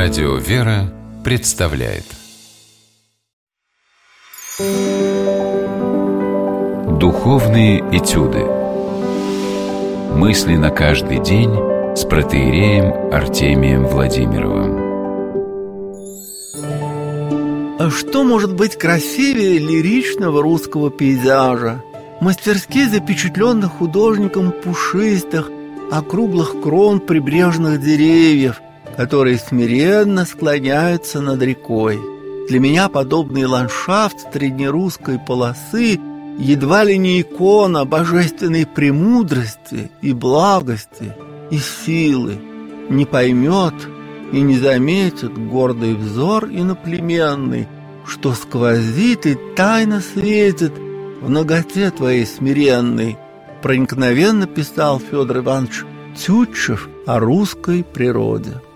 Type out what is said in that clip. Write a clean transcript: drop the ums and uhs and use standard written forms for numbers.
Радио «Вера» представляет Духовные этюды. Мысли на каждый день с протоиереем Артемием Владимировым. А что может быть красивее лиричного русского пейзажа, мастерски запечатленных художником пушистых, округлых крон прибрежных деревьев, которые смиренно склоняются над рекой? Для меня подобный ландшафт среднерусской полосы едва ли не икона божественной премудрости и благости и силы. Не поймет и не заметит гордый взор иноплеменный, что сквозит и тайно светит в наготе твоей смиренной, проникновенно писал Федор Иванович Тютчев о русской природе.